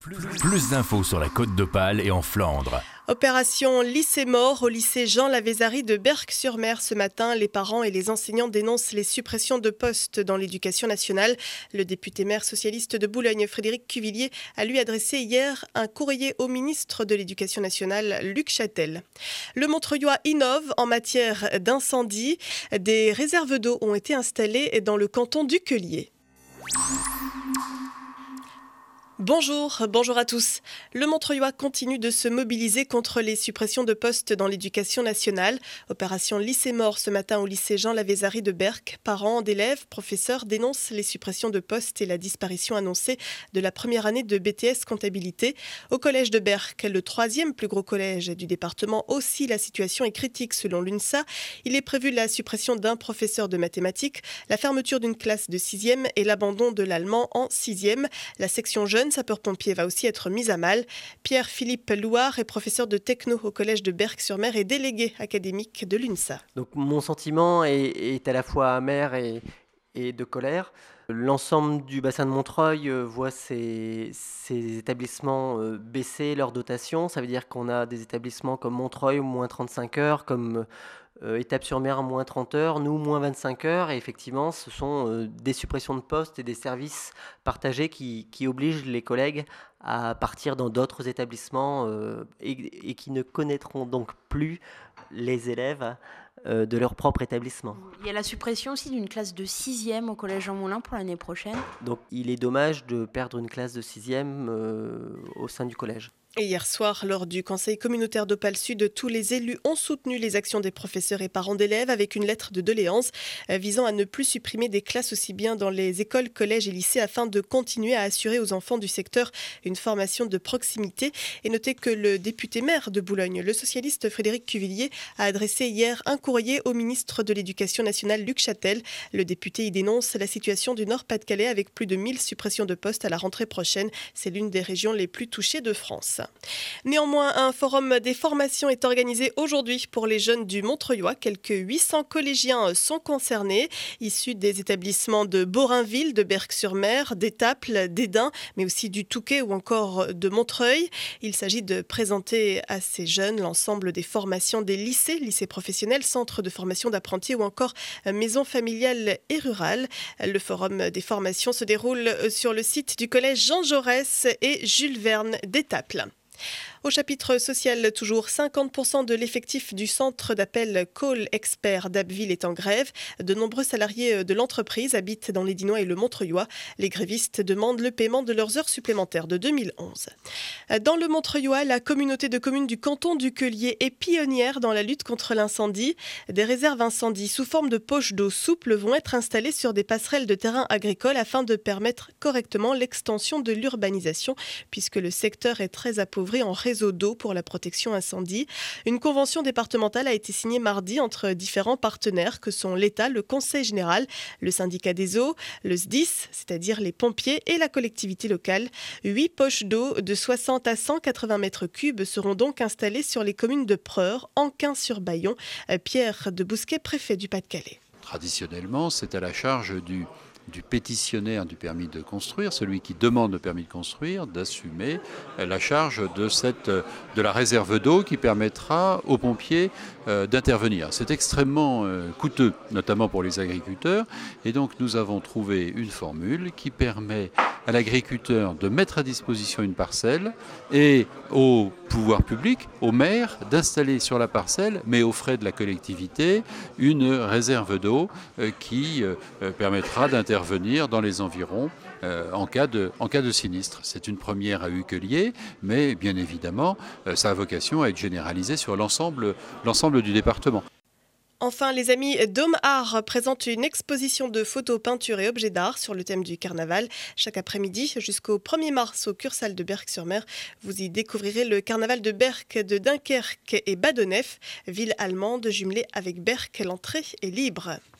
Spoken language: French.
Plus d'infos sur la Côte d'Opale et en Flandre. Opération lycée mort au lycée Jean Lavézari de Berck-sur-Mer ce matin. Les parents et les enseignants dénoncent les suppressions de postes dans l'éducation nationale. Le député maire socialiste de Boulogne, Frédéric Cuvillier, a lui adressé hier un courrier au ministre de l'Éducation nationale, Luc Châtel. Le Montreuillois innove en matière d'incendie. Des réserves d'eau ont été installées dans le canton d'Uquelier. Bonjour à tous. Le Montreuillois continue de se mobiliser contre les suppressions de postes dans l'éducation nationale. Opération lycée mort ce matin au lycée Jean Lavézari de Berck. Parents d'élèves, professeurs dénoncent les suppressions de postes et la disparition annoncée de la première année de BTS comptabilité. Au collège de Berck, le troisième plus gros collège du département, aussi la situation est critique selon l'UNSA. Il est prévu la suppression d'un professeur de mathématiques, la fermeture d'une classe de 6e et l'abandon de l'allemand en 6e. La section jeune sapeur-pompier va aussi être mise à mal. Pierre-Philippe Louard est professeur de techno au collège de Berck-sur-Mer et délégué académique de l'UNSA. Donc mon sentiment est à la fois amer et de colère. L'ensemble du bassin de Montreuil voit ces établissements baisser leur dotation. Ça veut dire qu'on a des établissements comme Montreuil, moins 35 heures, comme Étape-sur-Mer, moins 30 heures, nous, moins 25 heures. Et effectivement, ce sont des suppressions de postes et des services partagés qui obligent les collègues à partir dans d'autres établissements et qui ne connaîtront donc plus les élèves de leur propre établissement. Il y a la suppression aussi d'une classe de 6e au collège Jean Moulin pour l'année prochaine. Donc il est dommage de perdre une classe de 6e au sein du collège. Et hier soir, lors du conseil communautaire d'Opale Sud, tous les élus ont soutenu les actions des professeurs et parents d'élèves avec une lettre de doléance visant à ne plus supprimer des classes aussi bien dans les écoles, collèges et lycées afin de continuer à assurer aux enfants du secteur une formation de proximité. Et notez que le député maire de Boulogne, le socialiste Frédéric Cuvillier, a adressé hier un courrier au ministre de l'Éducation nationale, Luc Châtel. Le député y dénonce la situation du Nord-Pas-de-Calais avec plus de 1000 suppressions de postes à la rentrée prochaine. C'est l'une des régions les plus touchées de France. Néanmoins, un forum des formations est organisé aujourd'hui pour les jeunes du Montreuillois. Quelques 800 collégiens sont concernés, issus des établissements de Borainville, de Berck-sur-Mer, d'Étaples, d'Esdin, mais aussi du Touquet ou encore de Montreuil. Il s'agit de présenter à ces jeunes l'ensemble des formations des lycées professionnels, centres de formation d'apprentis ou encore maisons familiales et rurales. Le forum des formations se déroule sur le site du collège Jean Jaurès et Jules Verne d'Étaples. Au chapitre social, toujours 50% de l'effectif du centre d'appel Call Expert d'Abbeville est en grève. De nombreux salariés de l'entreprise habitent dans les Dinois et le Montreuillois. Les grévistes demandent le paiement de leurs heures supplémentaires de 2011. Dans le Montreuillois, la communauté de communes du canton d'Uquelier est pionnière dans la lutte contre l'incendie. Des réserves incendies sous forme de poches d'eau souples vont être installées sur des passerelles de terrain agricole afin de permettre correctement l'extension de l'urbanisation puisque le secteur est très appauvri en réseau d'eau pour la protection incendie. Une convention départementale a été signée mardi entre différents partenaires que sont l'État, le Conseil général, le syndicat des eaux, le SDIS, c'est-à-dire les pompiers et la collectivité locale. 8 poches d'eau de 60 à 180 mètres cubes seront donc installées sur les communes de Preur, Anquin-sur-Bayon. Pierre de Bousquet, préfet du Pas-de-Calais. Traditionnellement, c'est à la charge du pétitionnaire du permis de construire, celui qui demande le permis de construire, d'assumer la charge de la réserve d'eau qui permettra aux pompiers d'intervenir. C'est extrêmement coûteux, notamment pour les agriculteurs, et donc nous avons trouvé une formule qui permet à l'agriculteur de mettre à disposition une parcelle et au pouvoir public, au maire, d'installer sur la parcelle, mais aux frais de la collectivité, une réserve d'eau qui permettra d'intervenir dans les environs en cas de sinistre. C'est une première à Uquelier, mais bien évidemment, ça a vocation à être généralisé sur l'ensemble du département. Enfin, les amis Dôme Art présentent une exposition de photos, peintures et objets d'art sur le thème du carnaval. Chaque après-midi jusqu'au 1er mars au Cursal de Berck-sur-Mer. Vous y découvrirez le carnaval de Berck, de Dunkerque et Badonnef, ville allemande jumelée avec Berck. L'entrée est libre.